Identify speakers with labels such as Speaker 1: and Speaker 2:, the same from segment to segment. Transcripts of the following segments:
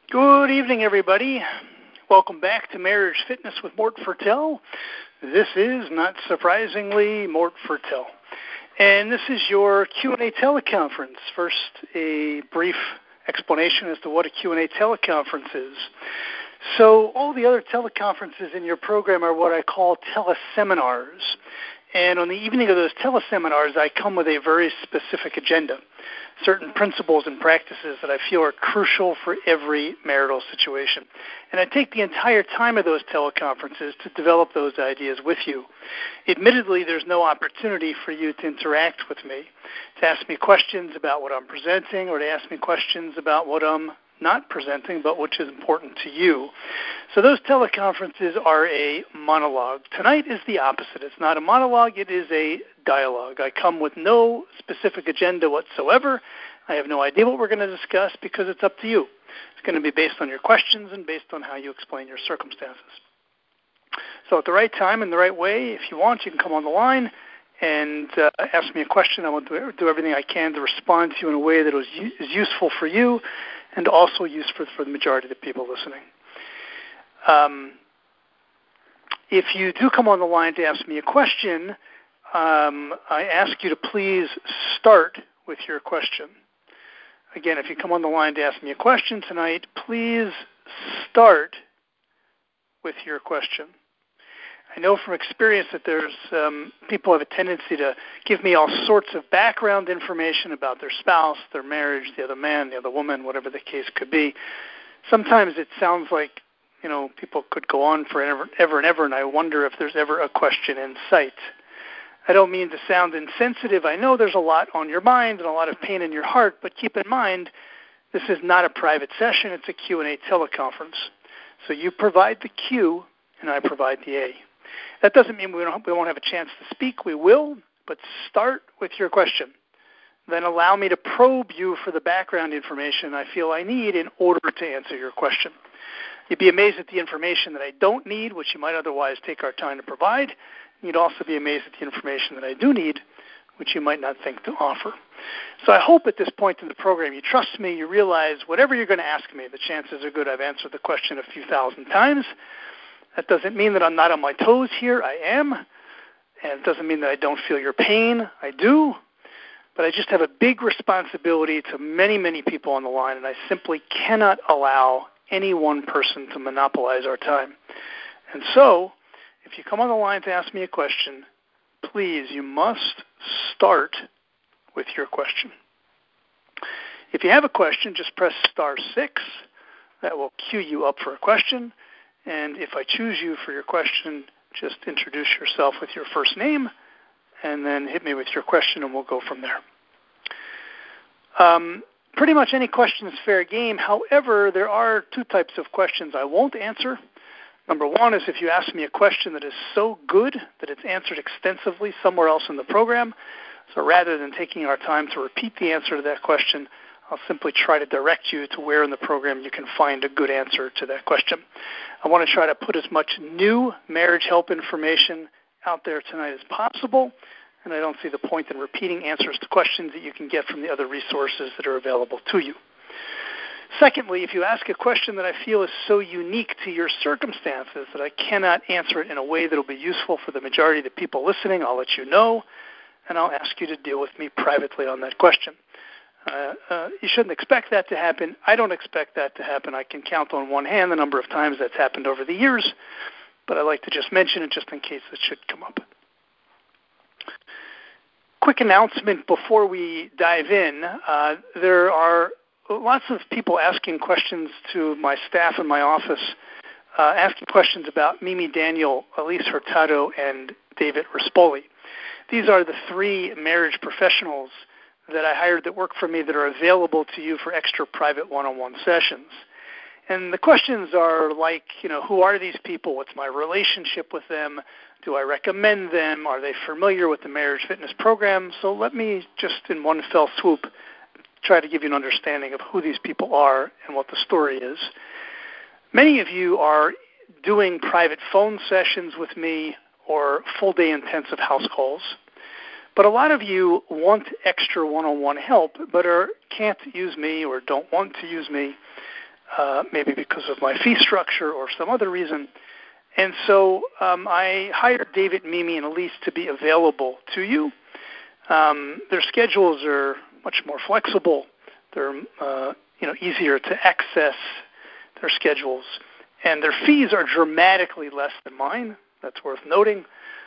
Speaker 1: Good evening, everybody. Welcome back to Marriage Fitness with Mort Fertel. This is, not surprisingly, Mort Fertel. And this is your Q&A teleconference. First, a brief explanation as to what a Q&A teleconference is. So all the other teleconferences in your program are what I call teleseminars. And on the evening of those teleseminars, I come with a very specific agenda, certain principles and practices that I feel are crucial for every marital situation. And I take the entire time of those teleconferences to develop those ideas with you. Admittedly, there's no opportunity for you to interact with me, to ask me questions about what I'm presenting or to ask me questions about what I'm not presenting, but which is important to you. So those teleconferences are a monologue. Tonight is the opposite. It's not a monologue, it is a dialogue. I come with no specific agenda whatsoever. I have no idea what we're going to discuss because it's up to you. It's going to be based on your questions and based on how you explain your circumstances. So at the right time and the right way, if you want, you can come on the line and ask me a question. I will do everything I can to respond to you in a way that is useful for you and also useful for the majority of the people listening. If you do come on the line to ask me a question, I ask you to please start with your question. Again, if you come on the line to ask me a question tonight, please start with your question. I know from experience that there's people have a tendency to give me all sorts of background information about their spouse, their marriage, the other man, the other woman, whatever the case could be. Sometimes it sounds like, people could go on forever and ever, and I wonder if there's ever a question in sight. I don't mean to sound insensitive. I know there's a lot on your mind and a lot of pain in your heart, but keep in mind, this is not a private session. It's a Q&A teleconference. So you provide the Q, and I provide the A. That doesn't mean we won't have a chance to speak. We will, but start with your question. Then allow me to probe you for the background information I feel I need in order to answer your question. You'd be amazed at the information that I don't need, which you might otherwise take our time to provide. You'd also be amazed at the information that I do need, which you might not think to offer. So I hope at this point in the program you trust me, you realize whatever you're going to ask me, the chances are good I've answered the question a few thousand times. That doesn't mean that I'm not on my toes here. I am. And it doesn't mean that I don't feel your pain. I do. But I just have a big responsibility to many, many people on the line, and I simply cannot allow any one person to monopolize our time. And so, if you come on the line to ask me a question, please, you must start with your question. If you have a question, just press *6. That will cue you up for a question. And if I choose you for your question, just introduce yourself with your first name, and then hit me with your question, and we'll go from there. Pretty much any question is fair game. However, there are two types of questions I won't answer. Number one is if you ask me a question that is so good that it's answered extensively somewhere else in the program. So rather than taking our time to repeat the answer to that question, I'll simply try to direct you to where in the program you can find a good answer to that question. I want to try to put as much new marriage help information out there tonight as possible, and I don't see the point in repeating answers to questions that you can get from the other resources that are available to you. Secondly, if you ask a question that I feel is so unique to your circumstances that I cannot answer it in a way that will be useful for the majority of the people listening, I'll let you know, and I'll ask you to deal with me privately on that question. You shouldn't expect that to happen. I don't expect that to happen. I can count on one hand the number of times that's happened over the years, but I like to just mention it just in case it should come up. Quick announcement before we dive in. There are lots of people asking questions to my staff in my office, asking questions about Mimi Daniel, Elise Hurtado, and David Rispoli. These are the three marriage professionals that I hired that work for me that are available to you for extra private one-on-one sessions. And the questions are like, who are these people? What's my relationship with them? Do I recommend them? Are they familiar with the Marriage Fitness program? So let me just in one fell swoop try to give you an understanding of who these people are and what the story is. Many of you are doing private phone sessions with me or full-day intensive house calls. But a lot of you want extra one-on-one help but can't use me or don't want to use me. maybe because of my fee structure or some other reason. And so I hired David, Mimi, and Elise to be available to you. Their schedules are much more flexible. They're easier to access their schedules, and their fees are dramatically less than mine. That's worth noting.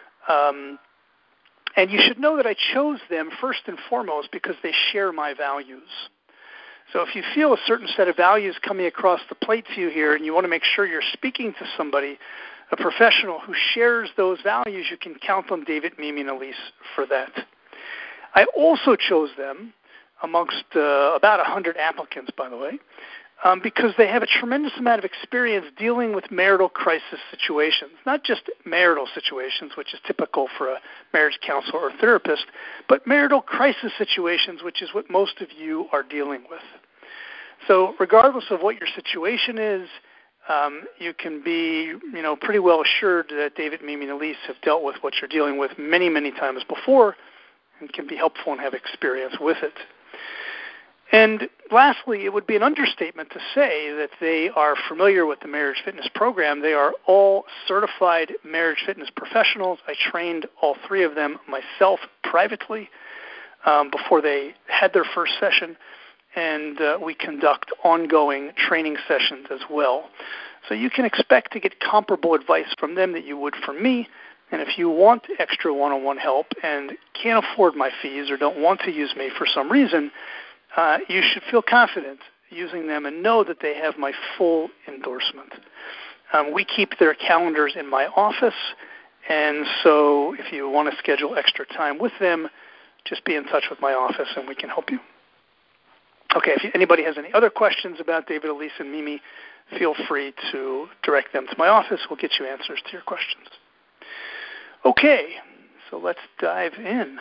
Speaker 1: And you should know that I chose them first and foremost because they share my values. So if you feel a certain set of values coming across the plate to you here and you want to make sure you're speaking to somebody, a professional who shares those values, you can count on David, Mimi, and Elise for that. I also chose them amongst about 100 applicants, by the way, because they have a tremendous amount of experience dealing with marital crisis situations, not just marital situations, which is typical for a marriage counselor or therapist, but marital crisis situations, which is what most of you are dealing with. So regardless of what your situation is, you can be, pretty well assured that David, Mimi, and Elise have dealt with what you're dealing with many, many times before and can be helpful and have experience with it. And lastly, it would be an understatement to say that they are familiar with the Marriage Fitness program. They are all certified marriage fitness professionals. I trained all three of them myself privately before they had their first session, and we conduct ongoing training sessions as well. So you can expect to get comparable advice from them that you would from me. And if you want extra one-on-one help and can't afford my fees or don't want to use me for some reason, you should feel confident using them and know that they have my full endorsement. We keep their calendars in my office, and so if you want to schedule extra time with them, just be in touch with my office and we can help you. Okay, if anybody has any other questions about David, Elise, and Mimi, feel free to direct them to my office. We'll get you answers to your questions. Okay, so let's dive in.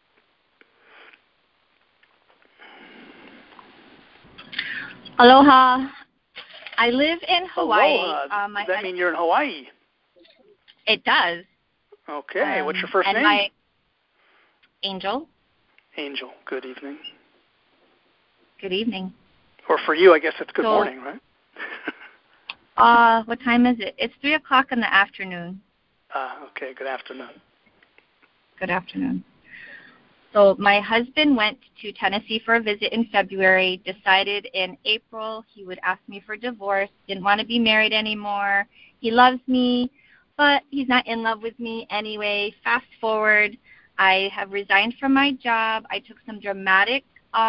Speaker 2: Aloha. I live in Hawaii.
Speaker 1: Aloha. Does that mean you're in Hawaii?
Speaker 2: It does.
Speaker 1: Okay. What's your first name?
Speaker 2: Angel.
Speaker 1: Angel. Good evening.
Speaker 2: Good evening.
Speaker 1: Or for you, I guess it's good morning, right?
Speaker 2: What time is it? It's 3 o'clock in the afternoon.
Speaker 1: Okay. Good afternoon.
Speaker 2: Good afternoon. So my husband went to Tennessee for a visit in February, decided in April he would ask me for divorce, didn't want to be married anymore. He loves me, but he's not in love with me anyway. Fast forward, I have resigned from my job. I took some dramatic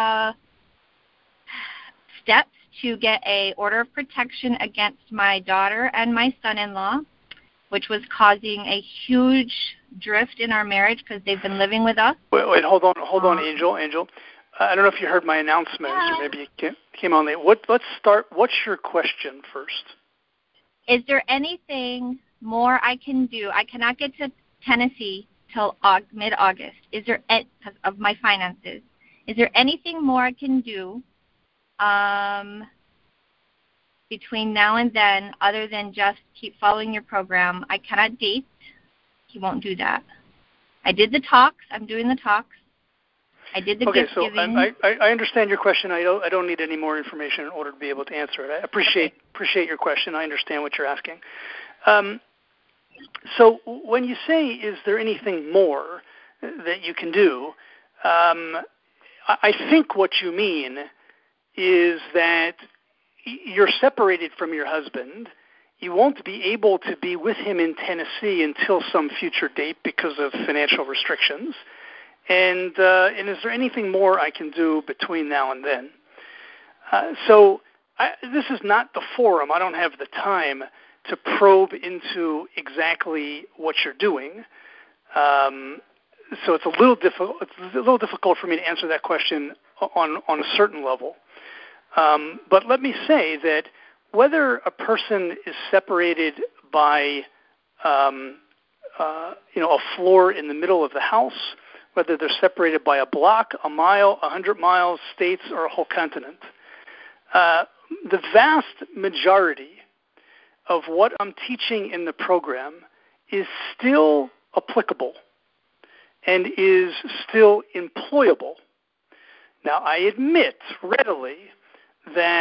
Speaker 2: steps to get an order of protection against my daughter and my son-in-law, which was causing a huge drift in our marriage because they've been living with us.
Speaker 1: Wait, hold on, Angel. I don't know if you heard my announcements, or maybe you came on late. Let's start. What's your question first?
Speaker 2: Is there anything more I can do? I cannot get to Tennessee till mid-August. Is there, because of my finances, is there anything more I can do between now and then other than just keep following your program? I cannot date. He won't do that. I did the talks. I'm doing the talks. I did the gift giving.
Speaker 1: Okay, so I understand your question. I don't need any more information in order to be able to answer it. I appreciate your question. I understand what you're asking. So when you say, is there anything more that you can do, I think what you mean is that you're separated from your husband. You won't be able to be with him in Tennessee until some future date because of financial restrictions. And is there anything more I can do between now and then? This is not the forum. I don't have the time to probe into exactly what you're doing. So it's a little difficult. It's a little difficult for me to answer that question on a certain level. But let me say that whether a person is separated by, a floor in the middle of the house, whether they're separated by a block, a mile, 100 miles, states, or a whole continent, the vast majority of what I'm teaching in the program is still applicable and is still employable. Now, I admit readily that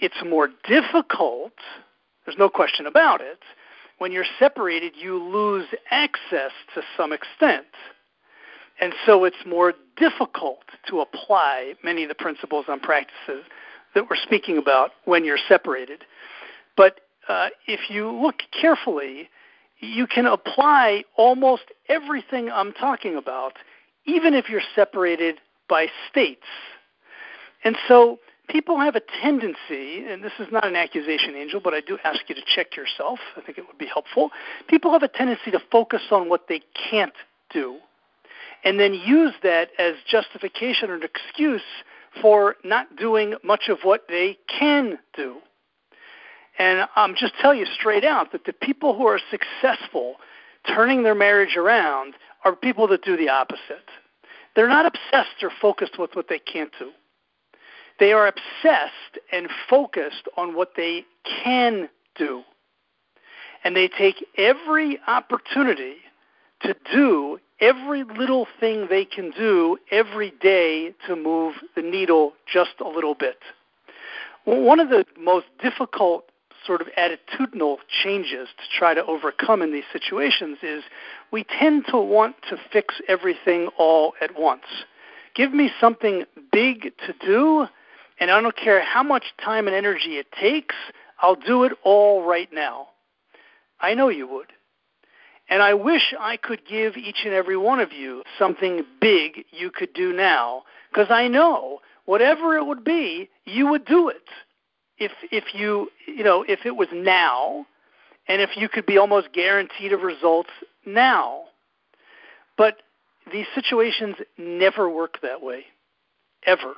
Speaker 1: it's more difficult, there's no question about it. When you're separated, you lose access to some extent. And so it's more difficult to apply many of the principles and practices that we're speaking about when you're separated. But if you look carefully, you can apply almost everything I'm talking about, even if you're separated by states. And so people have a tendency, and this is not an accusation, Angel, but I do ask you to check yourself. I think it would be helpful. People have a tendency to focus on what they can't do and then use that as justification or an excuse for not doing much of what they can do. And I'm just tell you straight out that the people who are successful turning their marriage around are people that do the opposite. They're not obsessed or focused with what they can't do. They are obsessed and focused on what they can do. And they take every opportunity to do every little thing they can do every day to move the needle just a little bit. One of the most difficult sort of attitudinal changes to try to overcome in these situations is we tend to want to fix everything all at once. Give me something big to do, and I don't care how much time and energy it takes, I'll do it all right now. I know you would. And I wish I could give each and every one of you something big you could do now, because I know whatever it would be, you would do it. If it was now, and if you could be almost guaranteed of results now. But these situations never work that way, ever.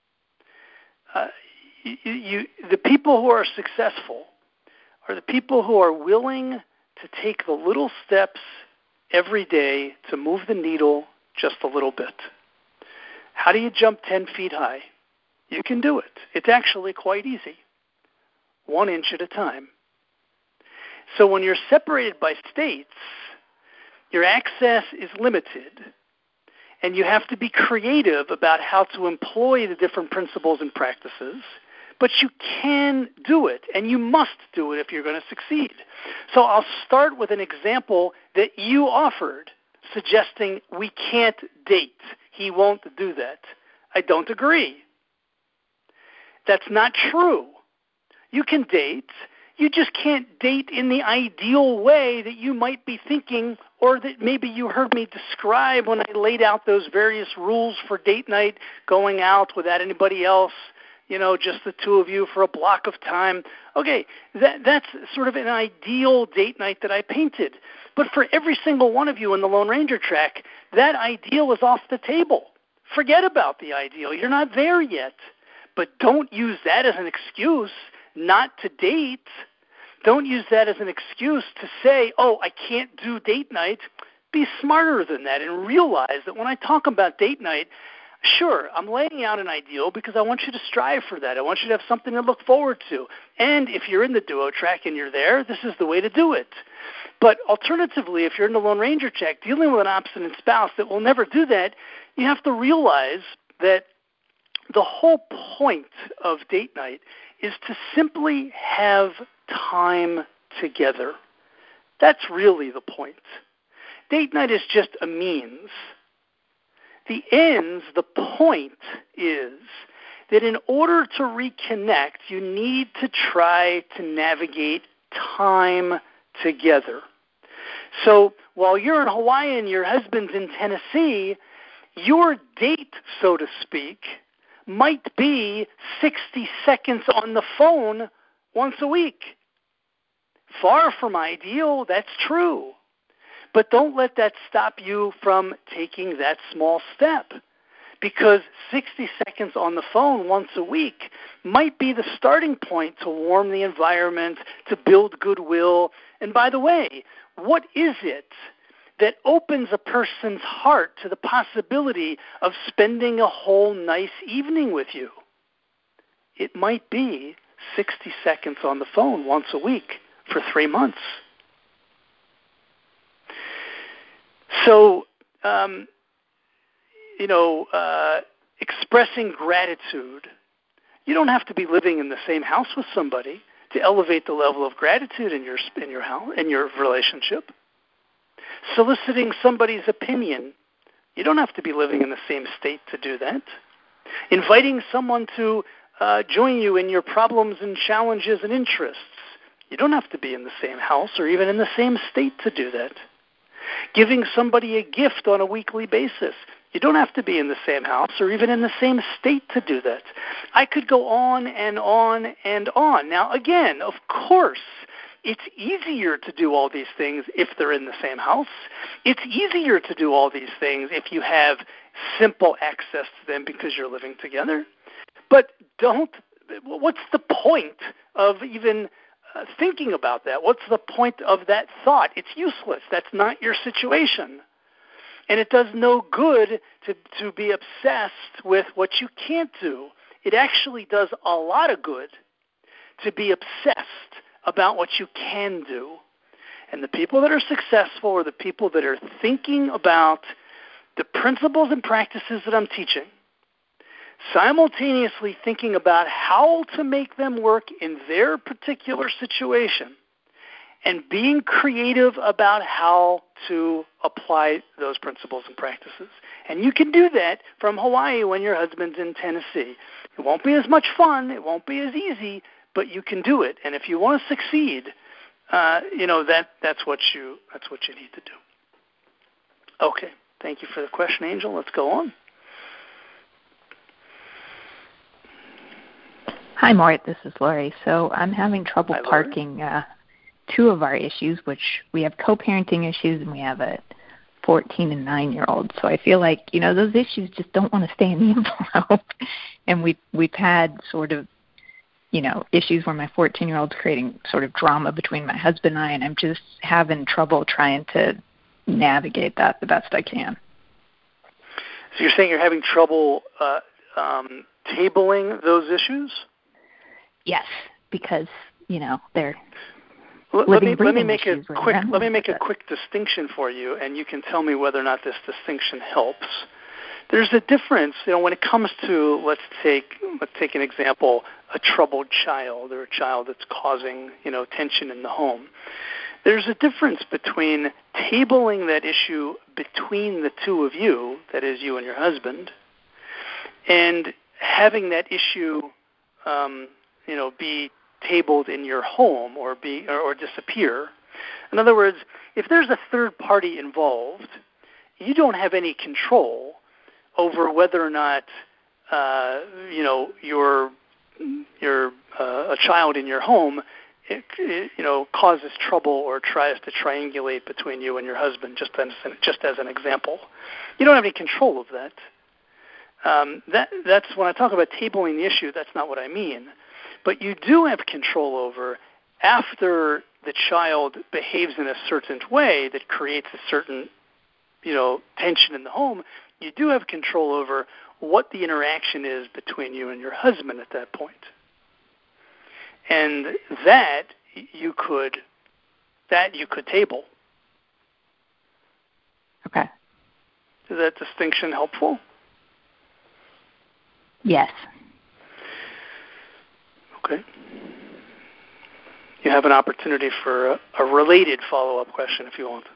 Speaker 1: The people who are successful are the people who are willing to take the little steps every day to move the needle just a little bit. How do you jump 10 feet high? You can do it. It's actually quite easy. 1 inch at a time. So when you're separated by states, your access is limited, and you have to be creative about how to employ the different principles and practices, but you can do it, and you must do it if you're going to succeed. So I'll start with an example that you offered, suggesting we can't date. He won't do that. I don't agree. That's not true. You can date. You just can't date in the ideal way that you might be thinking, or that maybe you heard me describe when I laid out those various rules for date night, going out without anybody else, just the two of you for a block of time. Okay, that's sort of an ideal date night that I painted. But for every single one of you in the Lone Ranger track, that ideal is off the table. Forget about the ideal. You're not there yet. But don't use that as an excuse not to date. Don't use that as an excuse to say, oh, I can't do date night. Be smarter than that and realize that when I talk about date night, sure, I'm laying out an ideal because I want you to strive for that. I want you to have something to look forward to. And if you're in the duo track and you're there, this is the way to do it. But alternatively, if you're in the Lone Ranger track dealing with an obstinate spouse that will never do that, you have to realize that the whole point of date night is to simply have time together. That's really the point. Date night is just a means. The ends, the point is that in order to reconnect, you need to try to navigate time together. So while you're in Hawaii and your husband's in Tennessee, your date, so to speak, might be 60 seconds on the phone once a week. Far from ideal, that's true. But don't let that stop you from taking that small step, because 60 seconds on the phone once a week might be the starting point to warm the environment, to build goodwill. And by the way, what is it that opens a person's heart to the possibility of spending a whole nice evening with you? It might be 60 seconds on the phone once a week for 3 months. So, expressing gratitude You don't have to be living in the same house with somebody to elevate the level of gratitude in your house, in your relationship. Soliciting somebody's opinion, you don't have to be living in the same state to do that. Inviting someone to join you in your problems and challenges and interests, you don't have to be in the same house or even in the same state to do that. Giving somebody a gift on a weekly basis, you don't have to be in the same house or even in the same state to do that. I could go on and on and on. Now, again, of course, it's easier to do all these things if they're in the same house. It's easier to do all these things if you have simple access to them because you're living together. But what's the point of even thinking about that? What's the point of that thought? It's useless. That's not your situation. And it does no good to be obsessed with what you can't do. It actually does a lot of good to be obsessed about what you can do. And the people that are successful are the people that are thinking about the principles and practices that I'm teaching, simultaneously thinking about how to make them work in their particular situation, and being creative about how to apply those principles and practices. And you can do that from Hawaii when your husband's in Tennessee. It won't be as much fun, it won't be as easy, but you can do it. And if you want to succeed, that's what you need to do. Okay, thank you for the question, Angel. Let's go on.
Speaker 3: Hi, Mort. This is Lori. So I'm having trouble parking two of our issues, which we have co-parenting issues and we have a 14 and 9-year-old. So I feel like, those issues just don't want to stay in the envelope. And we've had sort of, issues where my 14-year-old's creating sort of drama between my husband and I, and I'm just having trouble trying to navigate that the best I can.
Speaker 1: So you're saying you're having trouble tabling those issues?
Speaker 3: Yes, because, they're
Speaker 1: let me make a quick distinction for you, and you can tell me whether or not this distinction helps. There's a difference, when it comes to, let's take an example, a troubled child or a child that's causing, tension in the home. There's a difference between tabling that issue between the two of you, that is you and your husband, and having that issue, be tabled in your home or disappear. In other words, if there's a third party involved, you don't have any control over whether or not a child in your home causes trouble or tries to triangulate between you and your husband. Just as an example, you don't have any control of that. That's when I talk about tabling the issue. That's not what I mean. But you do have control over, after the child behaves in a certain way that creates a certain, tension in the home, you do have control over what the interaction is between you and your husband at that point. And that you could table.
Speaker 3: Okay.
Speaker 1: Is that distinction helpful?
Speaker 3: Yes.
Speaker 1: Okay. You have an opportunity for a related follow-up question if you want.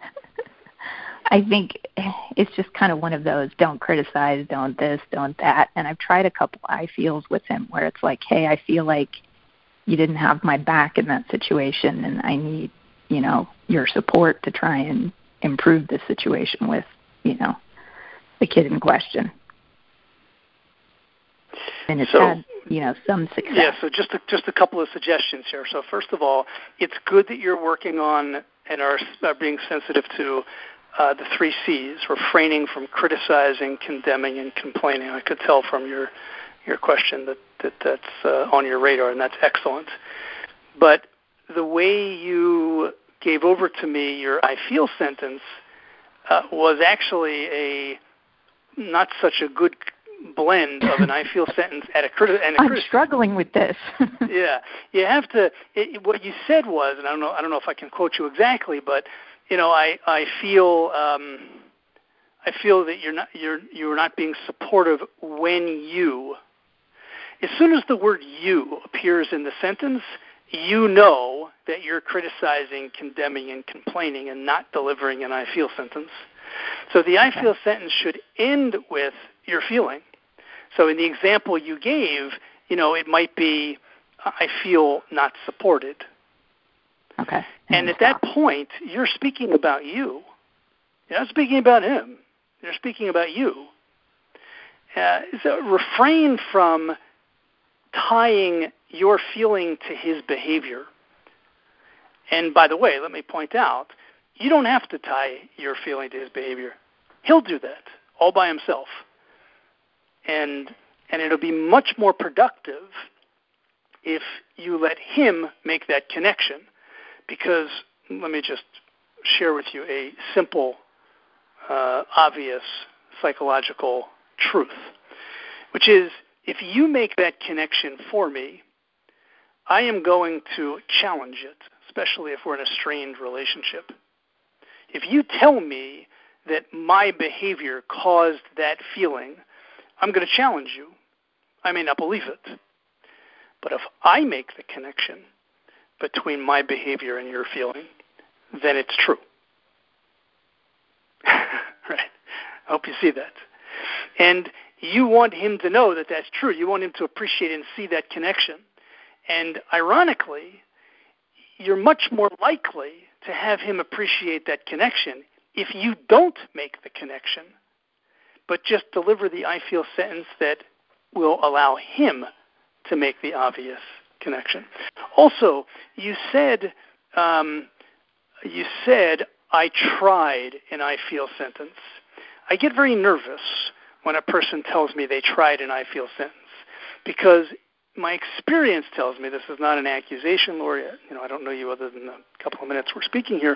Speaker 3: I think it's just kind of one of those, don't criticize, don't this, don't that. And I've tried a couple I feels with him where it's like, hey, I feel like you didn't have my back in that situation, and I need, your support to try and improve the situation with, the kid in question. And it's had, some success.
Speaker 1: Yeah, so just a couple of suggestions here. So first of all, it's good that you're working on and are being sensitive to the 3 C's, refraining from criticizing, condemning, and complaining. I could tell from your question that's on your radar, and that's excellent. But the way you gave over to me your I feel sentence was actually a not such a good blend of an I feel sentence and a criticism.
Speaker 3: I'm struggling with this.
Speaker 1: Yeah, you have to. What you said was, and I don't know if I can quote you exactly, but I feel that you're not being supportive when you. As soon as the word you appears in the sentence, you know that you're criticizing, condemning, and complaining and not delivering an I feel sentence. So the I feel sentence should end with your feeling. So in the example you gave, it might be, I feel not supported.
Speaker 3: Okay.
Speaker 1: And at that point, you're speaking about you. You're not speaking about him. You're speaking about you. So refrain from tying your feeling to his behavior. And by the way, let me point out, you don't have to tie your feeling to his behavior. He'll do that all by himself. And it'll be much more productive if you let him make that connection. Because let me just share with you a simple, obvious psychological truth, which is, if you make that connection for me, I am going to challenge it, especially if we're in a strained relationship. If you tell me that my behavior caused that feeling, I'm going to challenge you. I may not believe it. But if I make the connection between my behavior and your feeling, then it's true. Right? I hope you see that. And you want him to know that that's true. You want him to appreciate and see that connection. And ironically, you're much more likely to have him appreciate that connection if you don't make the connection, but just deliver the I feel sentence that will allow him to make the obvious connection. Also, you said I tried an I feel sentence. I get very nervous when a person tells me they tried an I feel sentence, because my experience tells me, this is not an accusation, Lori, I don't know you other than the couple of minutes we're speaking here,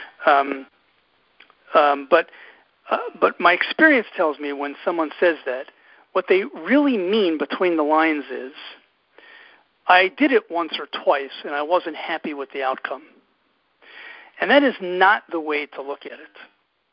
Speaker 1: but my experience tells me when someone says that, what they really mean between the lines is, I did it once or twice and I wasn't happy with the outcome. And that is not the way to look at it,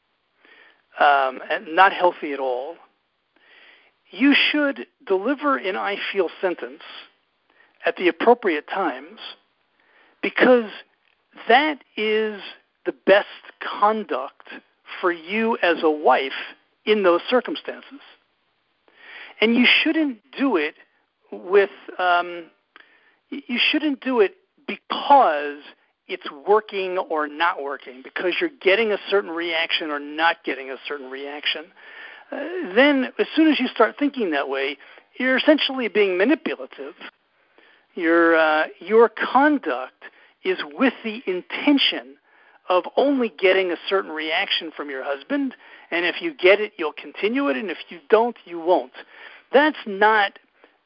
Speaker 1: and not healthy at all. You should deliver an I feel sentence at the appropriate times, because that is the best conduct for you as a wife in those circumstances. And you shouldn't do it because it's working or not working, because you're getting a certain reaction or not getting a certain reaction. Then as soon as you start thinking that way, you're essentially being manipulative. Your conduct is with the intention of only getting a certain reaction from your husband, and if you get it, you'll continue it, and if you don't, you won't. That's not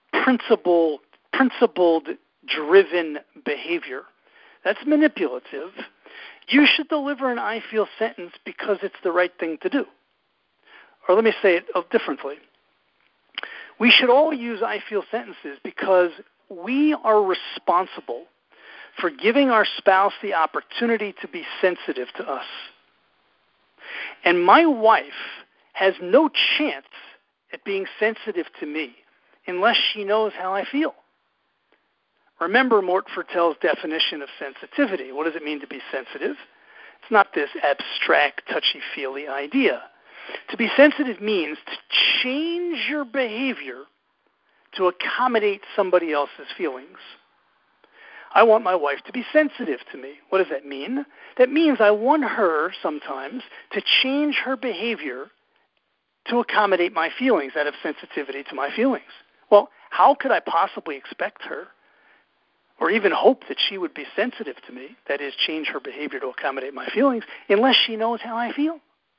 Speaker 1: principled-driven behavior. That's manipulative. You should deliver an I feel sentence because it's the right thing to do. Or let me say it differently. We should all use I feel sentences because we are responsible for giving our spouse the opportunity to be sensitive to us. And my wife has no chance at being sensitive to me unless she knows how I feel. Remember Mort Fertel's definition of sensitivity. What does it mean to be sensitive? It's not this abstract, touchy-feely idea. To be sensitive means to change your behavior to accommodate somebody else's feelings. I want my wife to be sensitive to me. What does that mean? That means I want her sometimes to change her behavior to accommodate my feelings, out of sensitivity to my feelings. Well, how could I possibly expect her or even hope that she would be sensitive to me, that is, change her behavior to accommodate my feelings, unless she knows how I feel?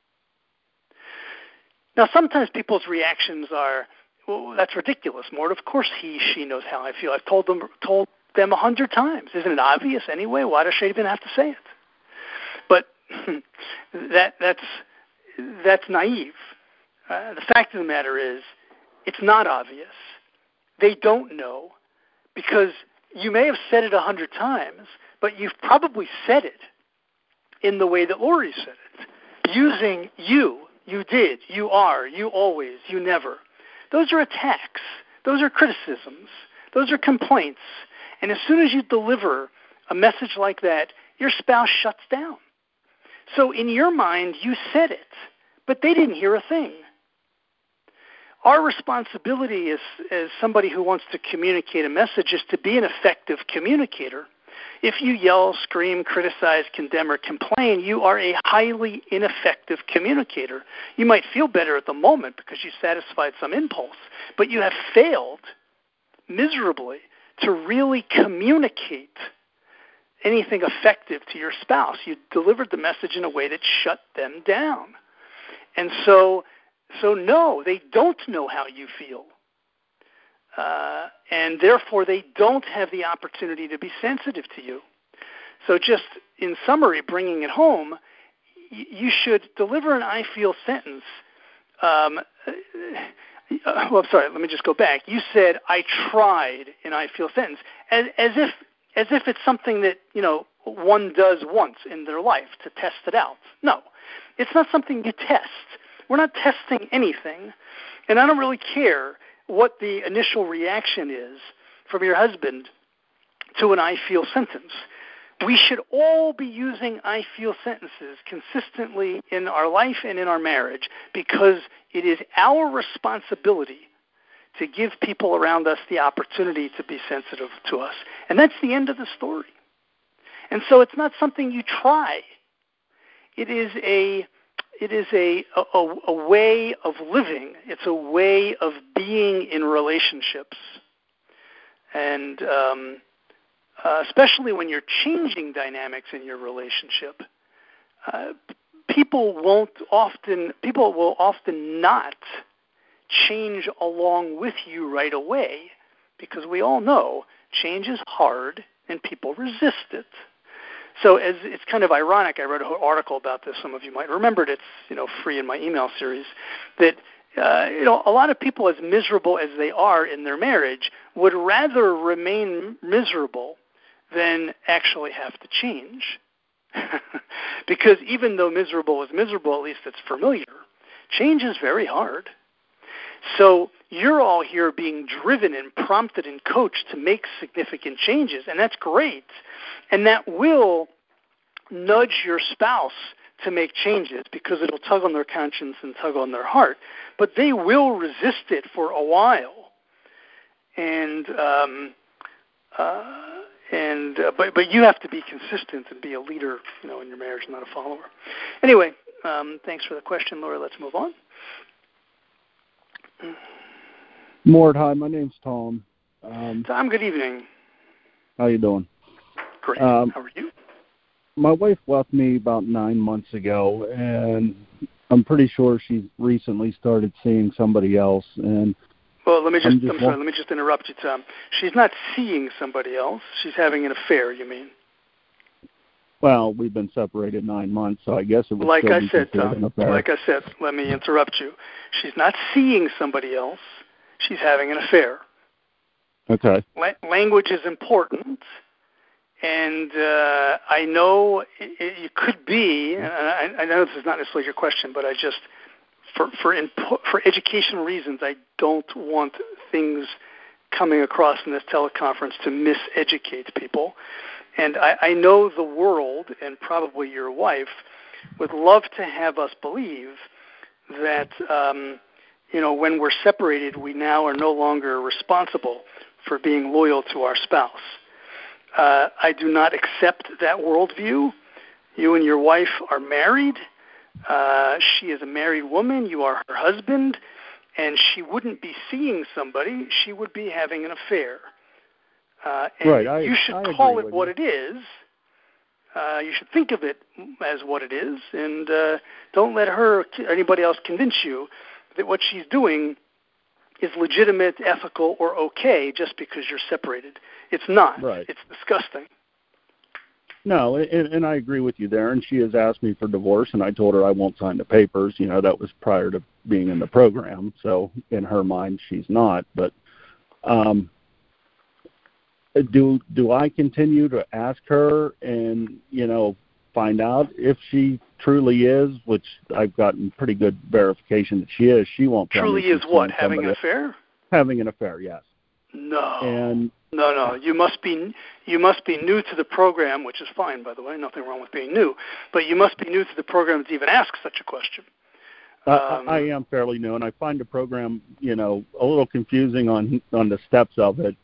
Speaker 1: Now, sometimes people's reactions are, well, that's ridiculous, Mort. Of course she knows how I feel. I've told them 100 times. Isn't it obvious anyway? Why does she even have to say it? But that's naive. The fact of the matter is, it's not obvious. They don't know, because you may have said it 100 times, but you've probably said it in the way that Lori said it, using you did, you are, you always, you never. Those are attacks. Those are criticisms. Those are complaints. And as soon as you deliver a message like that, your spouse shuts down. So in your mind, you said it, but they didn't hear a thing. Our responsibility as somebody who wants to communicate a message is to be an effective communicator. If you yell, scream, criticize, condemn, or complain, you are a highly ineffective communicator. You might feel better at the moment because you satisfied some impulse, but you have failed miserably to really communicate anything effective to your spouse. You delivered the message in a way that shut them down. And so no, they don't know how you feel. And therefore, they don't have the opportunity to be sensitive to you. So just in summary, bringing it home, you should deliver an I feel sentence. Well, I'm sorry, let me just go back. You said, I tried an I feel sentence, as if it's something that, one does once in their life to test it out. No, it's not something you test. We're not testing anything, and I don't really care what the initial reaction is from your husband to an I feel sentence. We should all be using I feel sentences consistently in our life and in our marriage because it is our responsibility to give people around us the opportunity to be sensitive to us. And that's the end of the story. And so it's not something you try. It is a way of living. It's a way of being in relationships. And especially when you're changing dynamics in your relationship, people will often not change along with you right away because we all know change is hard and people resist it. So it's kind of ironic, I wrote an article about this, some of you might remember it, it's free in my email series, that a lot of people, as miserable as they are in their marriage, would rather remain miserable than actually have to change. Because even though miserable is miserable, at least it's familiar, change is very hard. So you're all here being driven and prompted and coached to make significant changes, and that's great. And that will nudge your spouse to make changes because it'll tug on their conscience and tug on their heart. But they will resist it for a while. But you have to be consistent and be a leader, in your marriage, not a follower. Anyway, thanks for the question, Laura. Let's move on.
Speaker 4: Mort, hi. My name's Tom.
Speaker 1: Tom, good evening.
Speaker 4: How you doing?
Speaker 1: Great. How are you?
Speaker 4: My wife left me about 9 months ago, and I'm pretty sure she recently started seeing somebody else. And
Speaker 1: well, let me just interrupt you, Tom. She's not seeing somebody else. She's having an affair, you mean?
Speaker 4: Well, we've been separated 9 months, so I guess it would
Speaker 1: like
Speaker 4: still
Speaker 1: I
Speaker 4: be
Speaker 1: said,
Speaker 4: considered
Speaker 1: Tom.
Speaker 4: an affair.
Speaker 1: Like I said, let me interrupt you. She's not seeing somebody else. She's having an affair.
Speaker 4: Okay.
Speaker 1: Language is important, and I know it could be, and I know this is not necessarily your question, but I just, for educational reasons, I don't want things coming across in this teleconference to miseducate people. And I know the world, and probably your wife, would love to have us believe that, when we're separated, we now are no longer responsible for being loyal to our spouse. I do not accept that worldview. You and your wife are married. She is a married woman. You are her husband. And she wouldn't be seeing somebody. She would be having an affair. And
Speaker 4: right.
Speaker 1: You should call it what it is. You should think of it as what it is. And don't let her or anybody else convince you that what she's doing is legitimate, ethical, or okay just because you're separated. It's not.
Speaker 4: Right.
Speaker 1: It's disgusting.
Speaker 4: No, and I agree with you there. And she has asked me for divorce, and I told her I won't sign the papers. That was prior to being in the program. So in her mind, she's not. But do I continue to ask her and, find out if she truly is, which I've gotten pretty good verification that she is. She won't tell me.
Speaker 1: Truly is what? Having an affair?
Speaker 4: Having an affair, yes.
Speaker 1: No.
Speaker 4: And
Speaker 1: no. You must be new to the program, which is fine, by the way. Nothing wrong with being new, but you must be new to the program to even ask such a question.
Speaker 4: I am fairly new, and I find the program, a little confusing on the steps of it.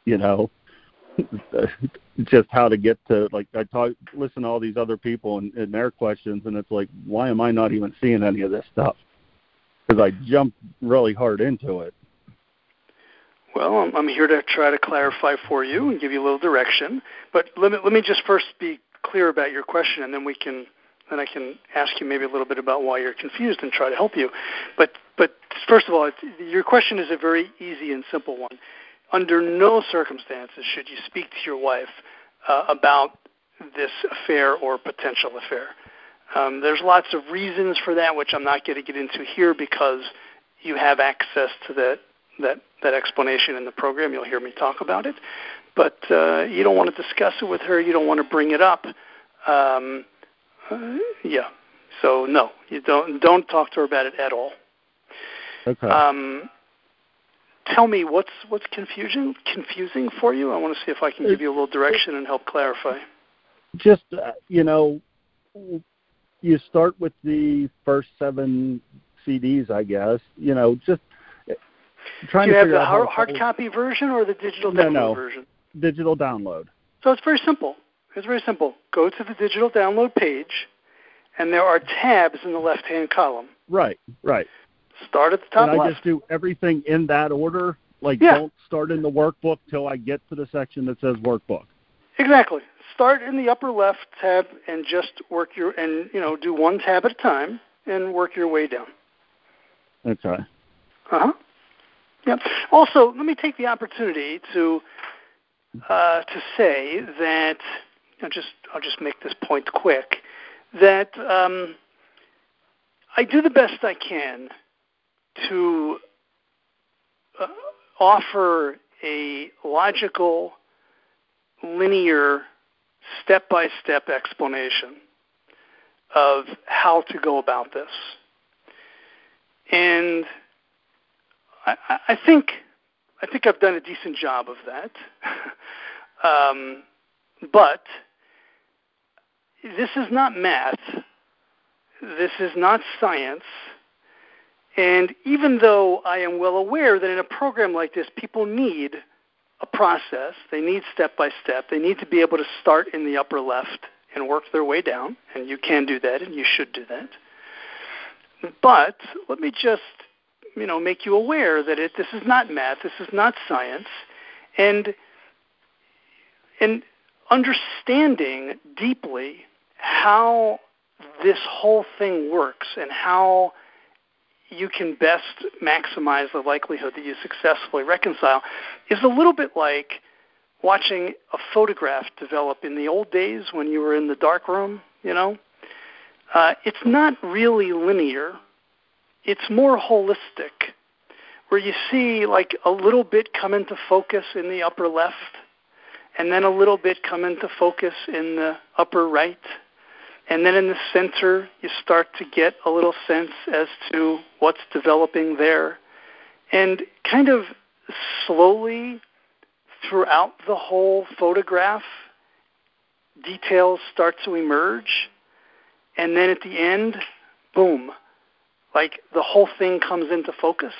Speaker 4: Just how to get to, like, listen to all these other people and their questions, and it's like, why am I not even seeing any of this stuff? Because I jumped really hard into it.
Speaker 1: Well, I'm here to try to clarify for you and give you a little direction. But let me just first be clear about your question, and then I can ask you maybe a little bit about why you're confused and try to help you. But first of all, your question is a very easy and simple one. Under no circumstances should you speak to your wife about this affair or potential affair. There's lots of reasons for that, which I'm not going to get into here because you have access to that explanation in the program. You'll hear me talk about it. But you don't want to discuss it with her. You don't want to bring it up. Yeah. So, no, you don't talk to her about it at all.
Speaker 4: Okay.
Speaker 1: Tell me, what's confusing for you? I want to see if I can give you a little direction and help clarify.
Speaker 4: Just, you start with the first 7 CDs, I guess. Just trying to figure out.
Speaker 1: Do you have the hard copy version or the digital download version?
Speaker 4: Digital download.
Speaker 1: So it's very simple. Go to the digital download page, and there are tabs in the left-hand column.
Speaker 4: Right.
Speaker 1: Start at the top left.
Speaker 4: And I just do everything in that order? Don't start in the workbook till I get to the section that says workbook.
Speaker 1: Exactly. Start in the upper left tab and just do one tab at a time and work your way down.
Speaker 4: Okay.
Speaker 1: Yep. Also, let me take the opportunity to say that I'll just make this point quick, that I do the best I can to offer a logical, linear, step-by-step explanation of how to go about this. And I think I've done a decent job of that. But this is not math. This is not science. And even though I am well aware that in a program like this, people need a process, they need step-by-step, they need to be able to start in the upper left and work their way down, and you can do that, and you should do that. But let me just, make you aware that this is not math, this is not science, and understanding deeply how this whole thing works and how you can best maximize the likelihood that you successfully reconcile is a little bit like watching a photograph develop in the old days when you were in the dark room, It's not really linear. It's more holistic, where you see like a little bit come into focus in the upper left, and then a little bit come into focus in the upper right. And then in the center, you start to get a little sense as to what's developing there. And kind of slowly throughout the whole photograph, details start to emerge. And then at the end, boom, like the whole thing comes into focus.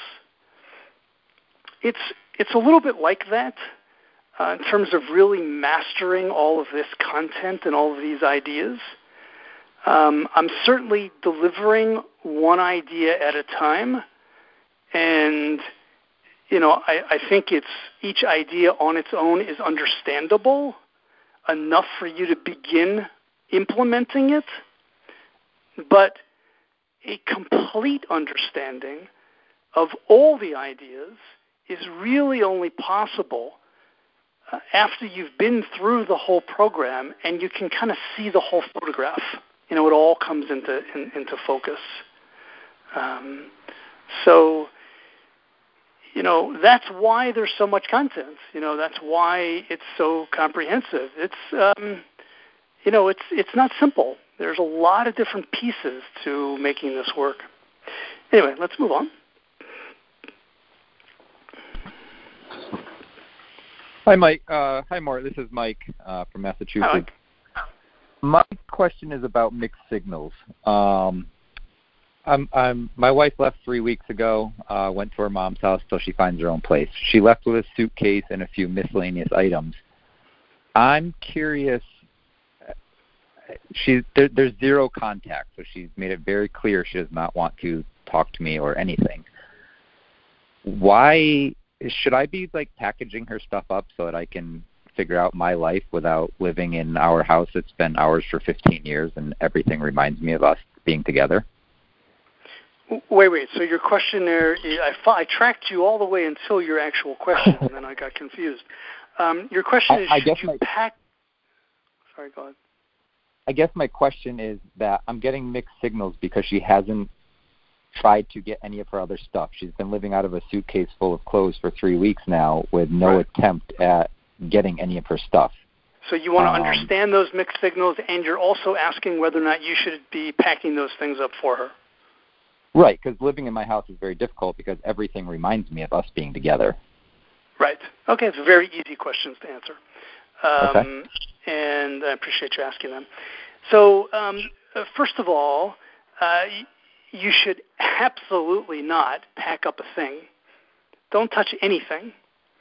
Speaker 1: It's a little bit like that in terms of really mastering all of this content and all of these ideas. I'm certainly delivering one idea at a time, and I think each idea on its own is understandable enough for you to begin implementing it, but a complete understanding of all the ideas is really only possible after you've been through the whole program and you can kind of see the whole photograph. It all comes into focus. So that's why there's so much content. That's why it's so comprehensive. It's it's not simple. There's a lot of different pieces to making this work. Anyway, let's move on.
Speaker 5: Hi, Mike. Hi, Mort. This is Mike from Massachusetts.
Speaker 1: Hi, Mike.
Speaker 5: My question is about mixed signals. My wife left 3 weeks ago, went to her mom's house till she finds her own place. She left with a suitcase and a few miscellaneous items. I'm curious, there's zero contact, so she's made it very clear she does not want to talk to me or anything. Why should I be like packaging her stuff up so that I can figure out my life without living in our house that's been ours for 15 years and everything reminds me of us being together?
Speaker 1: Wait. So your question there, I tracked you all the way until your actual question, and then I got confused. Your question is, should you pack... Sorry, go ahead.
Speaker 5: I guess my question is that I'm getting mixed signals because she hasn't tried to get any of her other stuff. She's been living out of a suitcase full of clothes for 3 weeks now with no attempt at getting any of her stuff.
Speaker 1: So you want to understand those mixed signals, and you're also asking whether or not you should be packing those things up for her.
Speaker 5: Right, because living in my house is very difficult because everything reminds me of us being together.
Speaker 1: Right. Okay, it's very easy questions to answer.
Speaker 5: Okay.
Speaker 1: And I appreciate you asking them. So first of all, you should absolutely not pack up a thing. Don't touch anything.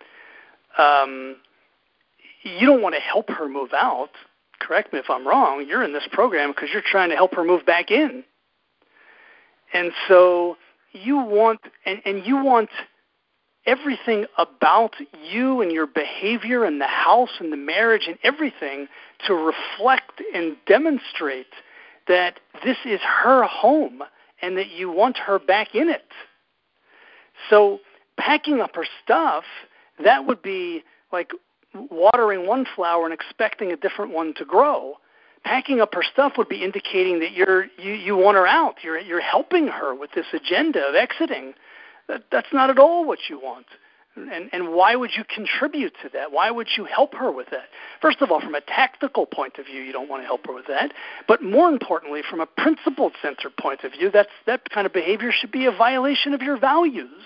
Speaker 1: You don't want to help her move out. Correct me if I'm wrong. You're in this program because you're trying to help her move back in. And so you want, and you want everything about you and your behavior and the house and the marriage and everything to reflect and demonstrate that this is her home and that you want her back in it. So packing up her stuff, that would be like watering one flower and expecting a different one to grow. Packing up her stuff would be indicating that you want her out. You're helping her with this agenda of exiting. That's not at all what you want. And why would you contribute to that? Why would you help her with that? First of all, from a tactical point of view, you don't want to help her with that. But more importantly, from a principle-centered point of view, that kind of behavior should be a violation of your values.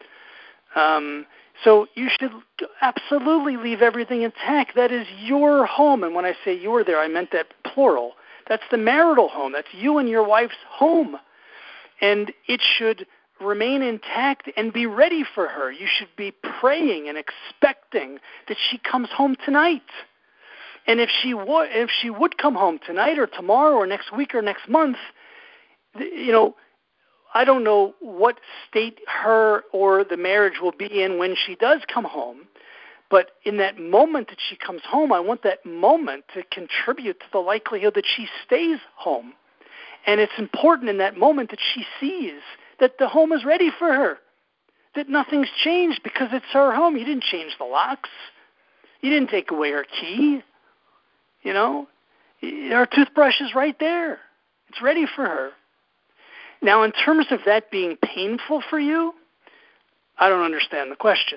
Speaker 1: So you should absolutely leave everything intact. That is your home. And when I say your there, I meant that plural. That's the marital home. That's you and your wife's home. And it should remain intact and be ready for her. You should be praying and expecting that she comes home tonight. And if she would come home tonight or tomorrow or next week or next month, you know, I don't know what state her or the marriage will be in when she does come home, but in that moment that she comes home, I want that moment to contribute to the likelihood that she stays home. And it's important in that moment that she sees that the home is ready for her, that nothing's changed because it's her home. You didn't change the locks. You didn't take away her key. You know, her toothbrush is right there. It's ready for her. Now, in terms of that being painful for you, I don't understand the question.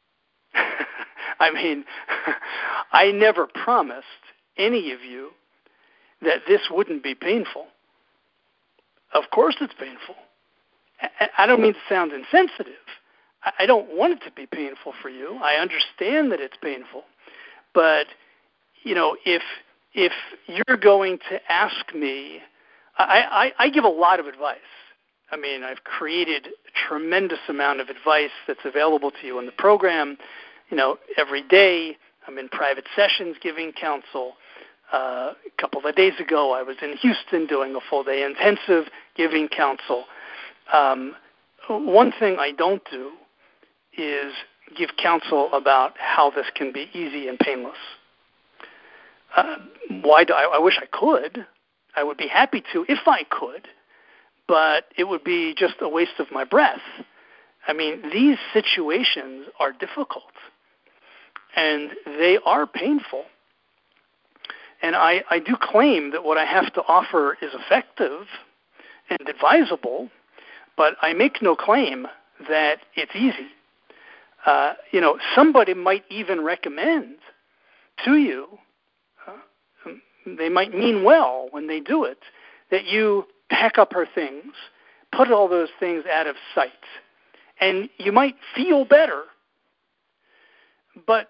Speaker 1: I mean, I never promised any of you that this wouldn't be painful. Of course it's painful. I don't mean to sound insensitive. I don't want it to be painful for you. I understand that it's painful. But, you know, if you're going to ask me, I give a lot of advice. I mean, I've created a tremendous amount of advice that's available to you in the program. You know, every day I'm in private sessions giving counsel. A couple of days ago I was in Houston doing a full-day intensive giving counsel. One thing I don't do is give counsel about how this can be easy and painless. I wish I could. I would be happy to if I could, but it would be just a waste of my breath. I mean, these situations are difficult, and they are painful. And I do claim that what I have to offer is effective and advisable, but I make no claim that it's easy. You know, somebody might even recommend to you, they might mean well when they do it, that you pack up her things, put all those things out of sight, and you might feel better. But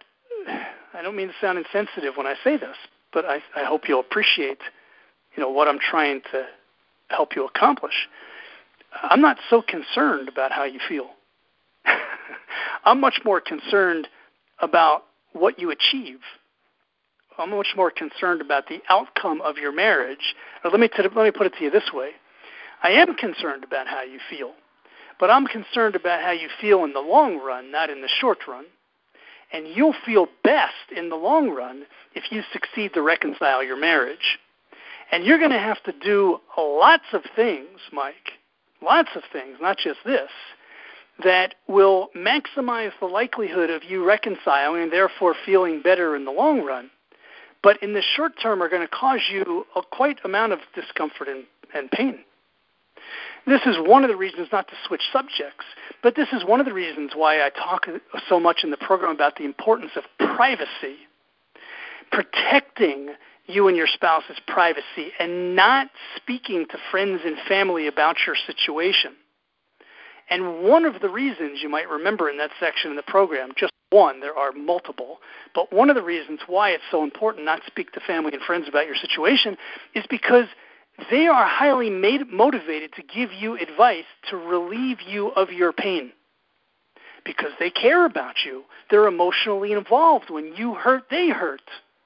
Speaker 1: don't mean to sound insensitive when I say this, but I hope you'll appreciate, what I'm trying to help you accomplish. I'm not so concerned about how you feel. I'm much more concerned about what you achieve. I'm much more concerned about the outcome of your marriage. Or let me put it to you this way. I am concerned about how you feel, but I'm concerned about how you feel in the long run, not in the short run. And you'll feel best in the long run if you succeed to reconcile your marriage. And you're going to have to do lots of things, Mike, lots of things, not just this, that will maximize the likelihood of you reconciling and therefore feeling better in the long run, but in the short term are going to cause you quite amount of discomfort and pain. This is one of the reasons, not to switch subjects, but this is one of the reasons why I talk so much in the program about the importance of privacy, protecting you and your spouse's privacy, and not speaking to friends and family about your situation. And one of the reasons you might remember in that section of the program, just one, there are multiple, but one of the reasons why it's so important not to speak to family and friends about your situation is because they are highly motivated to give you advice to relieve you of your pain. Because they care about you. They're emotionally involved. When you hurt, they hurt.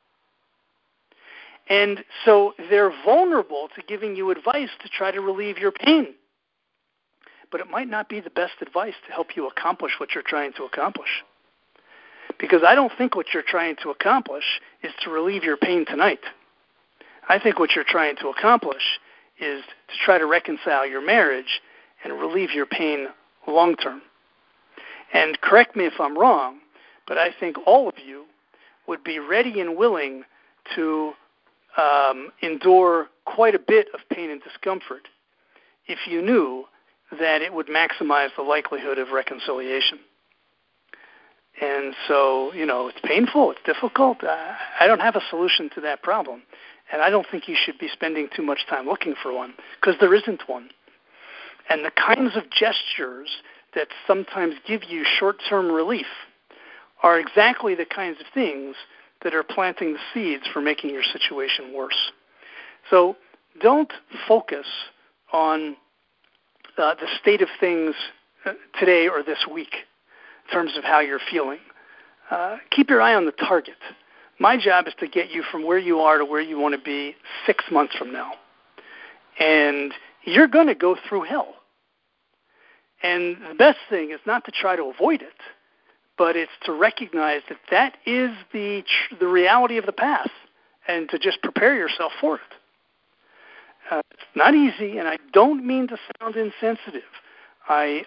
Speaker 1: And so they're vulnerable to giving you advice to try to relieve your pain. But it might not be the best advice to help you accomplish what you're trying to accomplish. Because I don't think what you're trying to accomplish is to relieve your pain tonight. I think what you're trying to accomplish is to try to reconcile your marriage and relieve your pain long term. And correct me if I'm wrong, but I think all of you would be ready and willing to endure quite a bit of pain and discomfort if you knew that it would maximize the likelihood of reconciliation. And so, it's painful, it's difficult. I don't have a solution to that problem. And I don't think you should be spending too much time looking for one, because there isn't one. And the kinds of gestures that sometimes give you short-term relief are exactly the kinds of things that are planting the seeds for making your situation worse. So don't focus on the state of things today or this week in terms of how you're feeling. Keep your eye on the target. My job is to get you from where you are to where you want to be 6 months from now. And you're going to go through hell. And the best thing is not to try to avoid it, but it's to recognize that that is the reality of the path and to just prepare yourself for it. It's not easy, and I don't mean to sound insensitive. I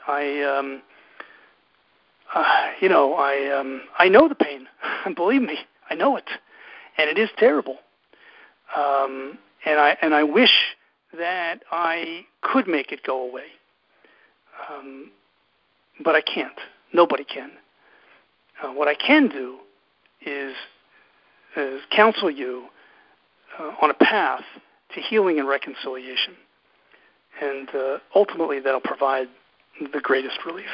Speaker 1: know the pain. Believe me, I know it, and it is terrible. And I wish that I could make it go away, but I can't. Nobody can. What I can do is counsel you on a path to healing and reconciliation, and ultimately that'll provide the greatest relief.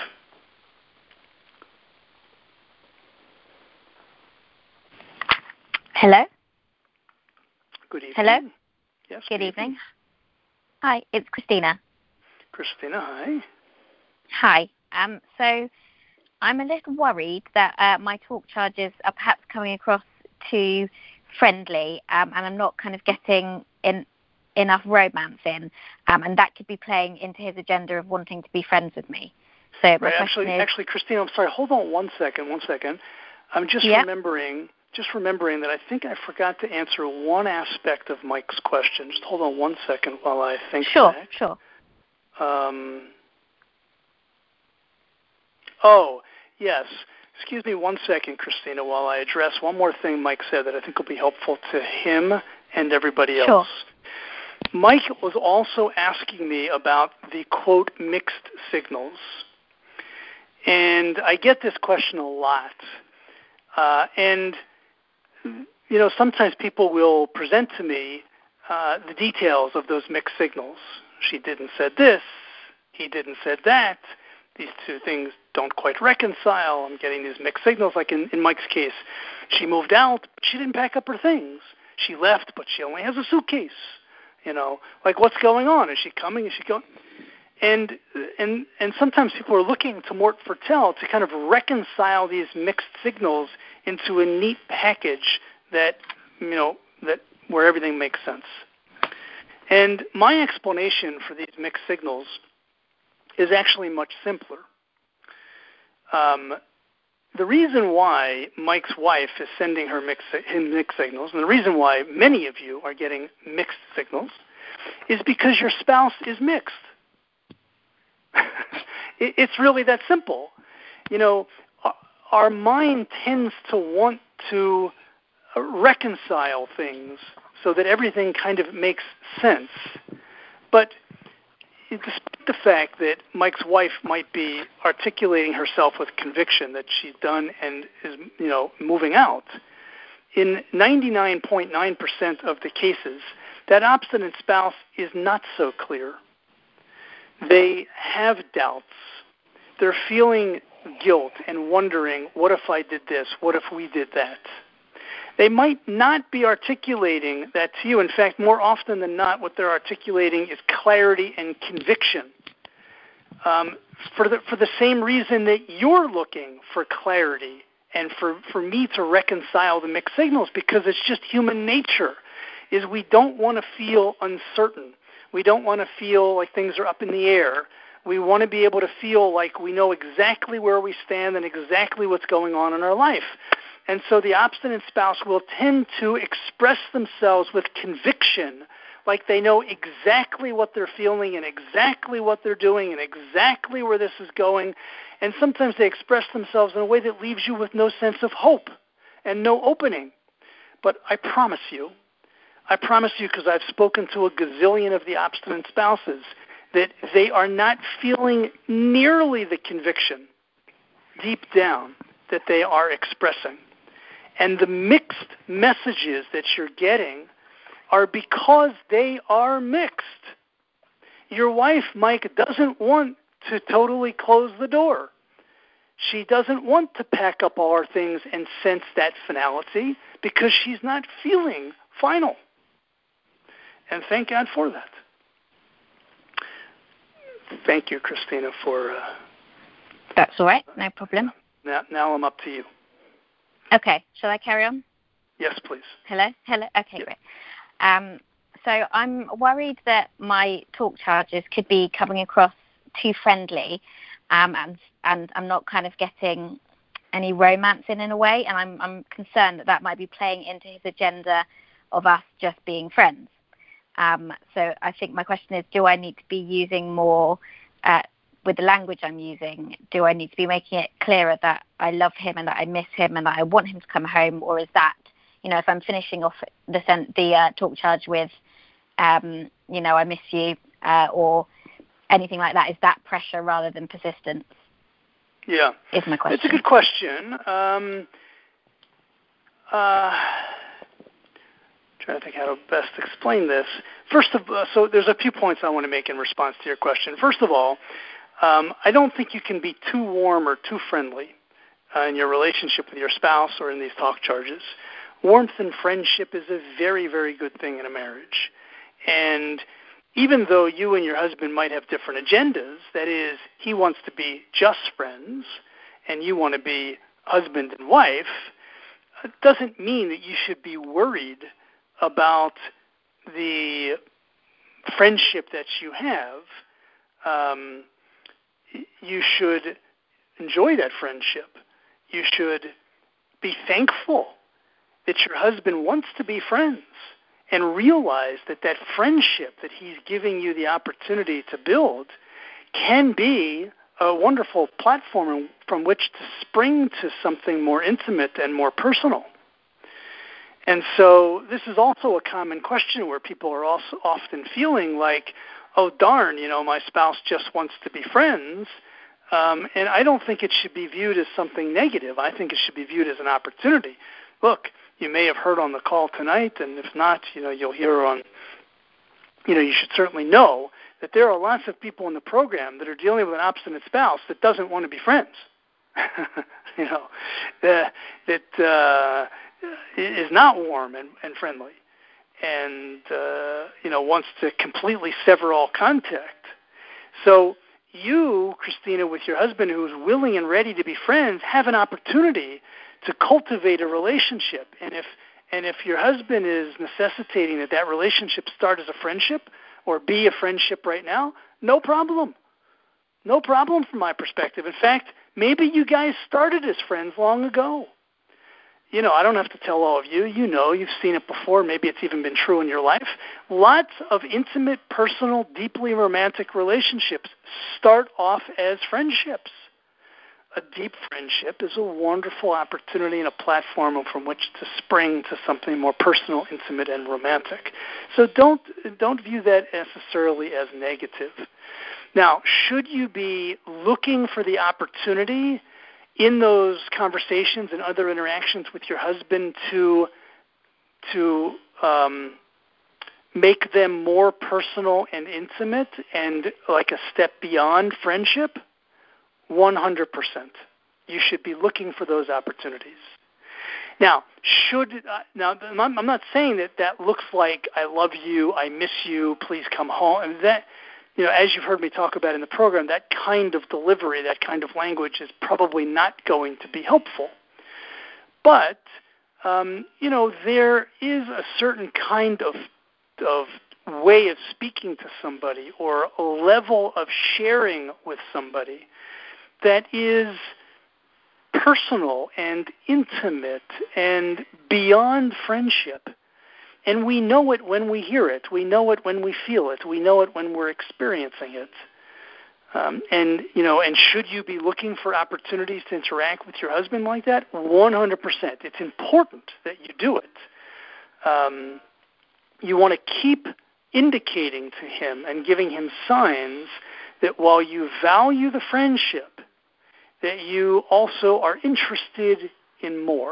Speaker 2: Hello?
Speaker 1: Good evening.
Speaker 2: Hello?
Speaker 1: Yes.
Speaker 2: Good evening. Hi, it's Christina.
Speaker 1: Christina, hi.
Speaker 2: Hi. So I'm a little worried that my talk charges are perhaps coming across too friendly, and I'm not kind of getting enough romance in, and that could be playing into his agenda of wanting to be friends with me. So my question is... Actually,
Speaker 1: Christina, I'm sorry. Hold on one second. I'm just remembering that I think I forgot to answer one aspect of Mike's question. Just hold on 1 second while I think back.
Speaker 2: Sure.
Speaker 1: Oh, yes. Excuse me 1 second, Christina, while I address one more thing Mike said that I think will be helpful to him and everybody else.
Speaker 2: Sure.
Speaker 1: Mike was also asking me about the, quote, mixed signals. And I get this question a lot. Sometimes people will present to me the details of those mixed signals. She didn't said this, he didn't said that. These two things don't quite reconcile. I'm getting these mixed signals, like in Mike's case. She moved out, but she didn't pack up her things. She left, but she only has a suitcase. Like, what's going on? Is she coming? Is she going? And sometimes people are looking to Mort Fertel to kind of reconcile these mixed signals into a neat package that where everything makes sense. And my explanation for these mixed signals is actually much simpler. The reason why Mike's wife is sending him mixed signals, and the reason why many of you are getting mixed signals, is because your spouse is mixed. It's really that simple. Our mind tends to want to reconcile things so that everything kind of makes sense. But despite the fact that Mike's wife might be articulating herself with conviction that she's done and is, moving out, in 99.9% of the cases, that obstinate spouse is not so clear. They have doubts. They're feeling guilt and wondering, what if I did this? What if we did that? They might not be articulating that to you. In fact, more often than not, what they're articulating is clarity and conviction. For the same reason that you're looking for clarity and for me to reconcile the mixed signals, because it's just human nature, is we don't want to feel uncertain. We don't want to feel like things are up in the air. We want to be able to feel like we know exactly where we stand and exactly what's going on in our life. And so the obstinate spouse will tend to express themselves with conviction, like they know exactly what they're feeling and exactly what they're doing and exactly where this is going. And sometimes they express themselves in a way that leaves you with no sense of hope and no opening. But I promise you, because I've spoken to a gazillion of the obstinate spouses, that they are not feeling nearly the conviction deep down that they are expressing. And the mixed messages that you're getting are because they are mixed. Your wife, Mike, doesn't want to totally close the door. She doesn't want to pack up all her things and sense that finality because she's not feeling final. And thank God for that. Thank you, Christina, for...
Speaker 2: That's all right, no problem.
Speaker 1: Now I'm up to you.
Speaker 2: Okay, shall I carry on?
Speaker 1: Yes, please.
Speaker 2: Hello? Okay,
Speaker 1: yeah.
Speaker 2: Great. So I'm worried that my talk charges could be coming across too friendly, and I'm not kind of getting any romance in a way, and I'm concerned that might be playing into his agenda of us just being friends. So I think my question is, do I need to be using more, with the language I'm using, do I need to be making it clearer that I love him and that I miss him and that I want him to come home? Or is that, if I'm finishing off the talk charge with, I miss you, or anything like that, is that pressure rather than persistence?
Speaker 1: Yeah.
Speaker 2: Is my question.
Speaker 1: It's a good question. Trying to think how to best explain this. So there's a few points I want to make in response to your question. First of all, I don't think you can be too warm or too friendly in your relationship with your spouse or in these talk charges. Warmth and friendship is a very, very good thing in a marriage. And even though you and your husband might have different agendas, that is, he wants to be just friends and you want to be husband and wife, it doesn't mean that you should be worried about the friendship that you have. You should enjoy that friendship. You should be thankful that your husband wants to be friends and realize that friendship that he's giving you the opportunity to build can be a wonderful platform from which to spring to something more intimate and more personal. And so this is also a common question where people are also often feeling like, oh, darn, my spouse just wants to be friends. And I don't think it should be viewed as something negative. I think it should be viewed as an opportunity. Look, you may have heard on the call tonight, and if not, you'll hear on, you should certainly know that there are lots of people in the program that are dealing with an obstinate spouse that doesn't want to be friends. that is not warm and friendly, and wants to completely sever all contact. So you, Christina, with your husband, who's willing and ready to be friends, have an opportunity to cultivate a relationship. And if your husband is necessitating that relationship start as a friendship or be a friendship right now, no problem. No problem from my perspective. In fact, maybe you guys started as friends long ago. I don't have to tell all of you. You've seen it before. Maybe it's even been true in your life. Lots of intimate, personal, deeply romantic relationships start off as friendships. A deep friendship is a wonderful opportunity and a platform from which to spring to something more personal, intimate, and romantic. So don't view that necessarily as negative. Now, should you be looking for the opportunity in those conversations and other interactions with your husband to make them more personal and intimate and like a step beyond friendship? 100%. You should be looking for those opportunities. Now, I'm not saying that looks like I love you, I miss you, please come home. And that, as you've heard me talk about in the program, that kind of delivery, that kind of language is probably not going to be helpful. But, there is a certain kind of way of speaking to somebody or a level of sharing with somebody that is personal and intimate and beyond friendship. And we know it when we hear it. We know it when we feel it. We know it when we're experiencing it. And should you be looking for opportunities to interact with your husband like that? 100%. It's important that you do it. You want to keep indicating to him and giving him signs that while you value the friendship, that you also are interested in more.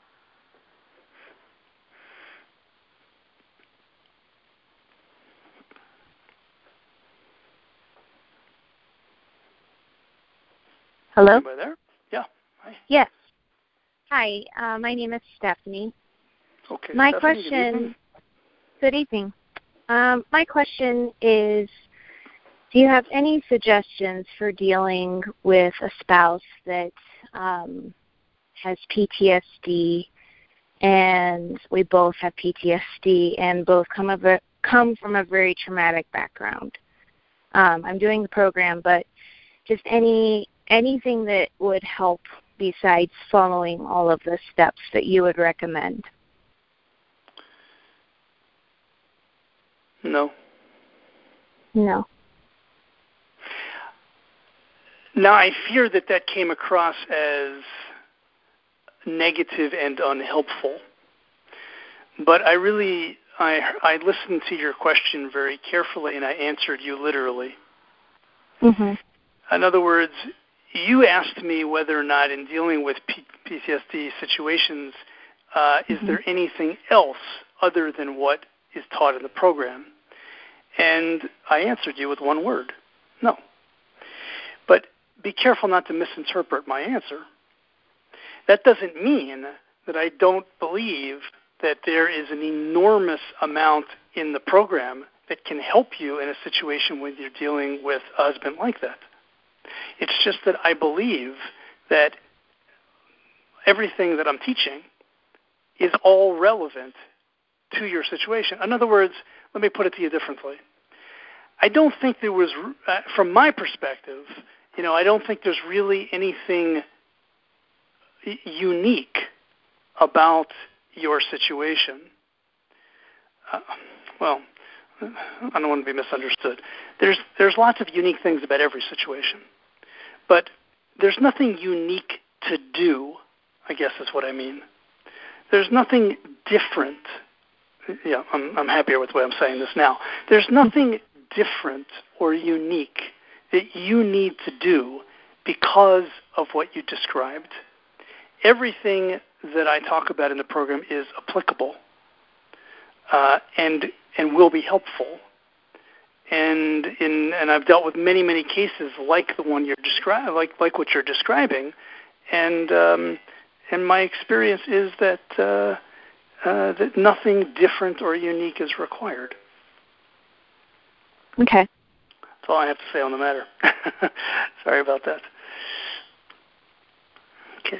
Speaker 6: Hello?
Speaker 1: Anybody there? Yeah. Hi.
Speaker 6: Yes. Hi, my name is Stephanie.
Speaker 1: Okay.
Speaker 6: My
Speaker 1: Stephanie,
Speaker 6: question. Good evening. My question is, do you have any suggestions for dealing with a spouse that has PTSD, and we both have PTSD and both come from a very traumatic background? I'm doing the program, but just anything that would help besides following all of the steps that you would recommend?
Speaker 1: No.
Speaker 6: No.
Speaker 1: Now, I fear that came across as negative and unhelpful. But I listened to your question very carefully, and I answered you literally.
Speaker 6: Mm-hmm.
Speaker 1: In other words, you asked me whether or not in dealing with PTSD situations, is there anything else other than what is taught in the program? And I answered you with one word, no. But be careful not to misinterpret my answer. That doesn't mean that I don't believe that there is an enormous amount in the program that can help you in a situation when you're dealing with a husband like that. It's just that I believe that everything that I'm teaching is all relevant to your situation. In other words, let me put it to you differently. I don't think there was, from my perspective, I don't think there's really anything unique about your situation. Well, I don't want to be misunderstood. There's lots of unique things about every situation, but there's nothing unique to do, I guess is what I mean. There's nothing different. Yeah, I'm happier with the way I'm saying this now. There's nothing different or unique that you need to do because of what you described. Everything that I talk about in the program is applicable and will be helpful. And I've dealt with many cases like the one you're describing, like what you're describing, and my experience is that that nothing different or unique is required.
Speaker 6: Okay.
Speaker 1: That's all I have to say on the matter. Sorry about that. Okay.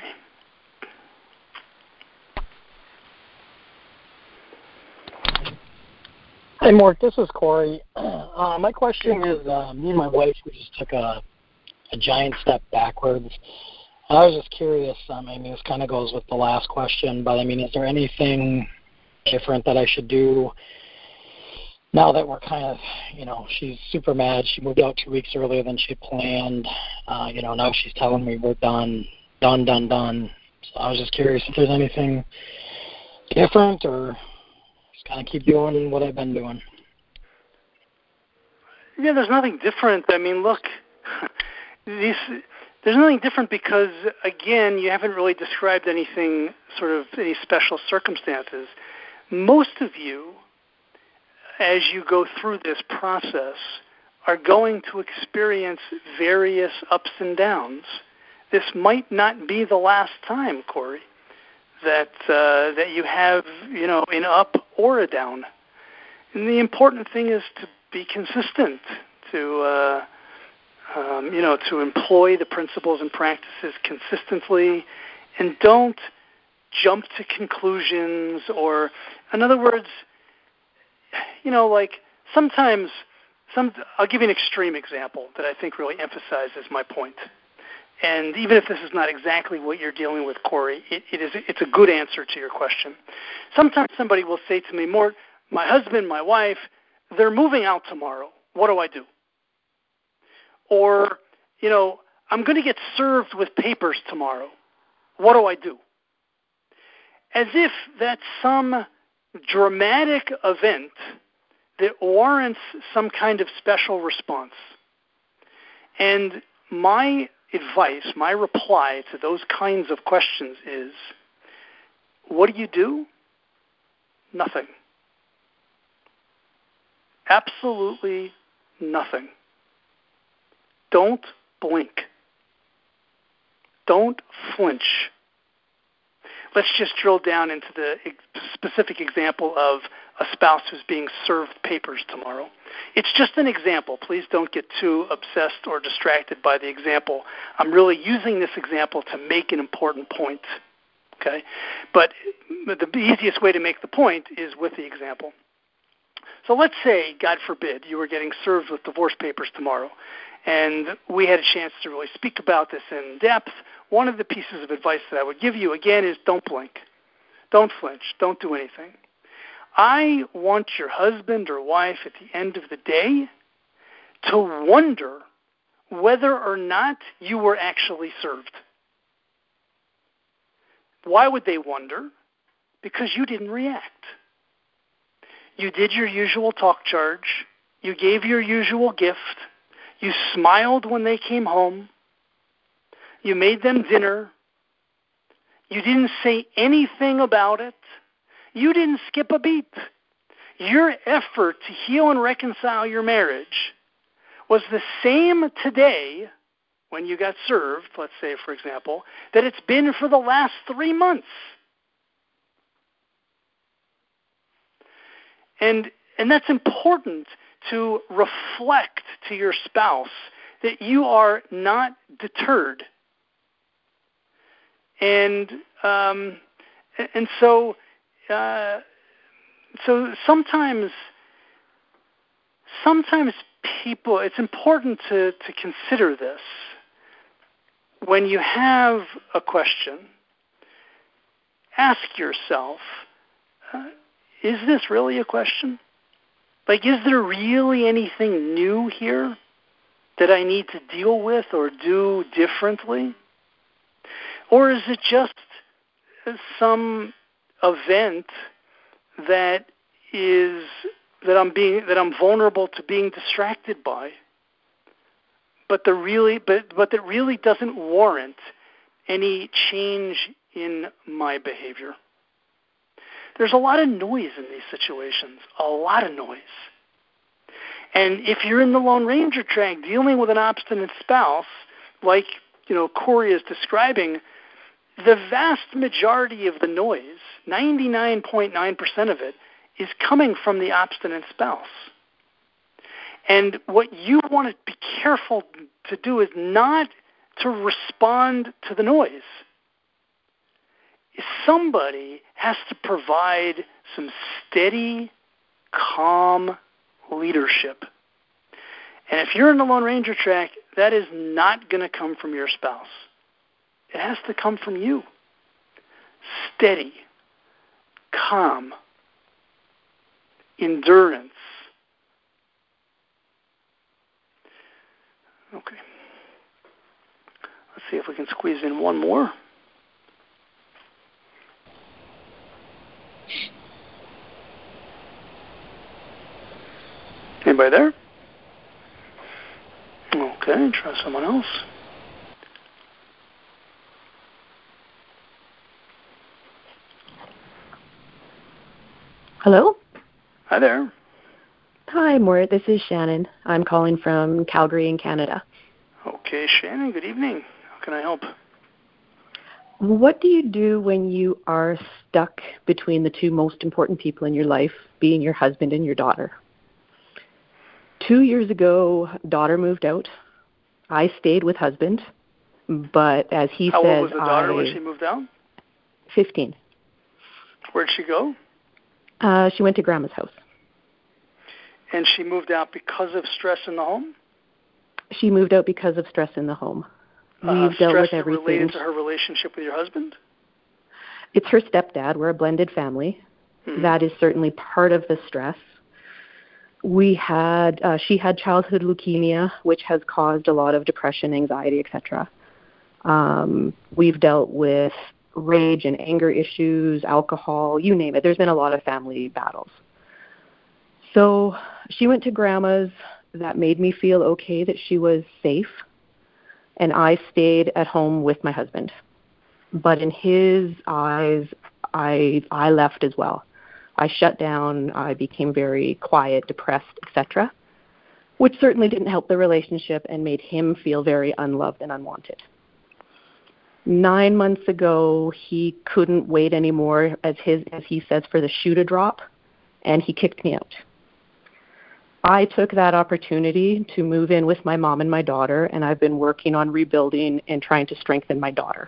Speaker 7: Hey, Mark, this is Corey. My question is, me and my wife, we just took a giant step backwards. I was just curious, this kind of goes with the last question, but is there anything different that I should do now that we're kind of, she's super mad. She moved out 2 weeks earlier than she planned. Now she's telling me we're done. So I was just curious if there's anything different or just kind of keep doing what I've been doing.
Speaker 1: Yeah, there's nothing different. Look, there's nothing different because, again, you haven't really described anything, any special circumstances. Most of you, as you go through this process, are going to experience various ups and downs. This might not be the last time, Corey, that you have, an up or a down. And the important thing is to be consistent, to employ the principles and practices consistently, and don't jump to conclusions, or, in other words, sometimes, I'll give you an extreme example that I think really emphasizes my point. And even if this is not exactly what you're dealing with, Corey, it's a good answer to your question. Sometimes somebody will say to me, Mort, my husband, my wife, they're moving out tomorrow. What do I do? Or, I'm going to get served with papers tomorrow. What do I do? As if that's some dramatic event that warrants some kind of special response. And my advice, my reply to those kinds of questions is, what do? Nothing. Absolutely nothing. Don't blink. Don't flinch. Let's just drill down into the specific example of a spouse who's being served papers tomorrow. It's just an example. Please don't get too obsessed or distracted by the example. I'm really using this example to make an important point. Okay? But the easiest way to make the point is with the example. So let's say, God forbid, you were getting served with divorce papers tomorrow, and we had a chance to really speak about this in depth. One of the pieces of advice that I would give you, again, is don't blink. Don't flinch. Don't do anything. I want your husband or wife at the end of the day to wonder whether or not you were actually served. Why would they wonder? Because you didn't react. You did your usual talk charge. You gave your usual gift. You smiled when they came home. You made them dinner. You didn't say anything about it. You didn't skip a beat. Your effort to heal and reconcile your marriage was the same today when you got served, let's say, for example, that it's been for the last 3 months. And that's important to reflect to your spouse that you are not deterred. And so sometimes people, it's important to consider this. When you have a question, ask yourself, is this really a question? Is there really anything new here that I need to deal with or do differently? Or is it just some event that I'm vulnerable to being distracted by, but that really doesn't warrant any change in my behavior? There's a lot of noise in these situations, a lot of noise. And if you're in the Lone Ranger track dealing with an obstinate spouse, like Corey is describing, the vast majority of the noise, 99.9% of it, is coming from the obstinate spouse. And what you want to be careful to do is not to respond to the noise. Somebody has to provide some steady, calm leadership. And if you're in the Lone Ranger track, that is not going to come from your spouse. It has to come from you. Steady, calm, endurance. Okay. Let's see if we can squeeze in one more. Anybody there? Okay, try someone else.
Speaker 8: Hello?
Speaker 1: Hi there.
Speaker 8: Hi, Mort. This is Shannon. I'm calling from Calgary in Canada.
Speaker 1: Okay, Shannon, good evening. How can I help?
Speaker 8: What do you do when you are stuck between the two most important people in your life, being your husband and your daughter? 2 years ago, daughter moved out. I stayed with husband, but as he
Speaker 1: How
Speaker 8: says,
Speaker 1: old was the daughter when she moved out?
Speaker 8: 15.
Speaker 1: Where'd she go?
Speaker 8: She went to grandma's house.
Speaker 1: And she moved out because of stress in the home?
Speaker 8: She moved out because of stress in the home. We've dealt with everything.
Speaker 1: Related to her relationship with your husband?
Speaker 8: It's her stepdad. We're a blended family. Mm-hmm. That is certainly part of the stress. She had childhood leukemia, which has caused a lot of depression, anxiety, etc. We've dealt with rage and anger issues, alcohol, you name it. There's been a lot of family battles. So she went to grandma's. That made me feel okay that she was safe. And I stayed at home with my husband. But in his eyes, I left as well. I shut down. I became very quiet, depressed, etc., which certainly didn't help the relationship and made him feel very unloved and unwanted. 9 months ago, he couldn't wait anymore, as he says, for the shoe to drop, and he kicked me out. I took that opportunity to move in with my mom and my daughter, and I've been working on rebuilding and trying to strengthen my daughter.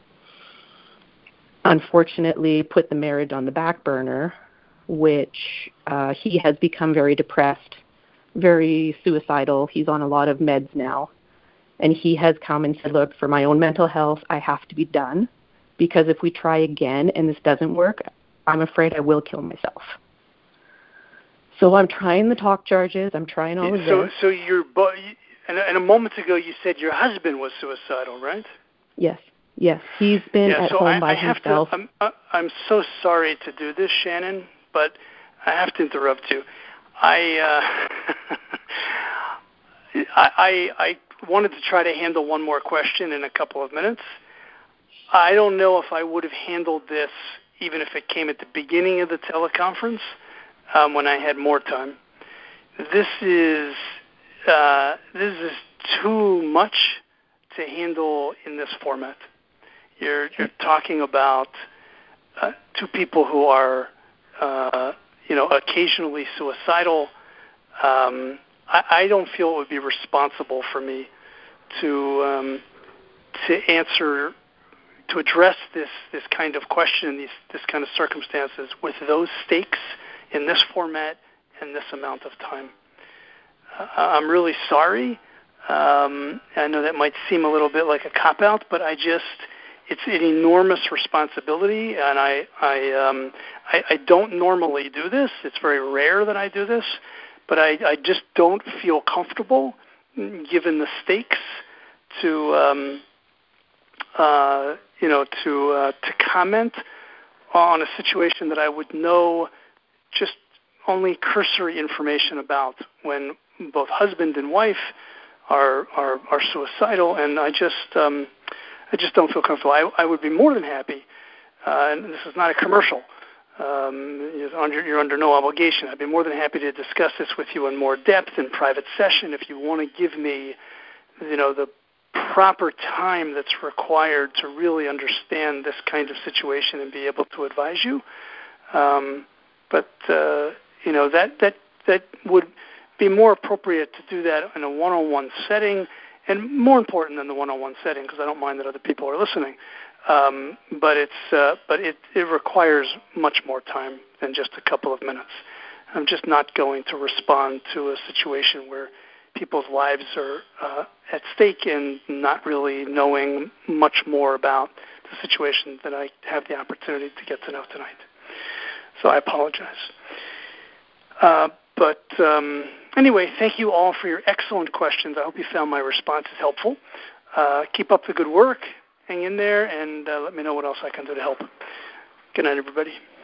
Speaker 8: Unfortunately, put the marriage on the back burner, which he has become very depressed, very suicidal. He's on a lot of meds now. And he has come and said, look, for my own mental health, I have to be done, because if we try again and this doesn't work, I'm afraid I will kill myself. So I'm trying the talk charges. I'm trying all of this.
Speaker 1: So and a moment ago you said your husband was suicidal, right?
Speaker 8: Yes. He's been at home by himself.
Speaker 1: I'm so sorry to do this, Shannon, but I have to interrupt you. I wanted to try to handle one more question in a couple of minutes. I don't know if I would have handled this even if it came at the beginning of the teleconference. When I had more time. This is too much to handle in this format. You're talking about two people who are occasionally suicidal. I don't feel it would be responsible for me to address this kind of question, this kind of circumstances with those stakes in this format and this amount of time. I'm really sorry. I know that might seem a little bit like a cop-out, but it's an enormous responsibility, and I don't normally do this. It's very rare that I do this, but I just don't feel comfortable, given the stakes, to comment on a situation that I would know just only cursory information about when both husband and wife are suicidal, and I just don't feel comfortable. I would be more than happy, and this is not a commercial. You're under no obligation. I'd be more than happy to discuss this with you in more depth in private session if you want to give me, the proper time that's required to really understand this kind of situation and be able to advise you. But that would be more appropriate to do that in a one-on-one setting, and more important than the one-on-one setting, because I don't mind that other people are listening. But it requires much more time than just a couple of minutes. I'm just not going to respond to a situation where people's lives are at stake and not really knowing much more about the situation than I have the opportunity to get to know tonight. So I apologize. But anyway, thank you all for your excellent questions. I hope you found my responses helpful. Keep up the good work. Hang in there, and let me know what else I can do to help. Good night, everybody.